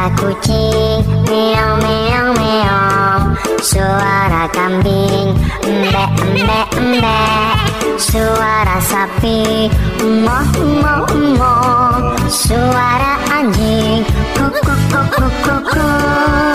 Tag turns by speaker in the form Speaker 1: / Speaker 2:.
Speaker 1: Suara kucing meong meong meong, suara kambing embe embe embe, suara sapi emoh emoh emoh, suara anjing kuk kuk kuk kuk kuk kuk.